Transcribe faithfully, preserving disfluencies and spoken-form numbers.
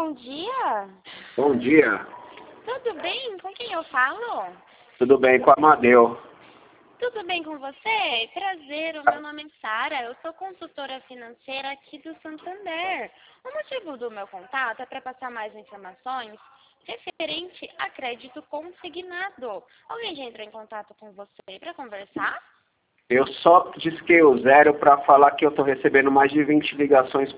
bom dia. Bom dia. Tudo bem? Com quem eu falo? Tudo bem com a Amadeu. Tudo bem com você? Prazer, o meu nome é Sara, eu sou consultora financeira aqui do Santander. O motivo do meu contato é para passar mais informações referente a crédito consignado. Alguém já entrou em contato com você para conversar? Eu só disquei o zero para falar que eu estou recebendo mais de vinte ligações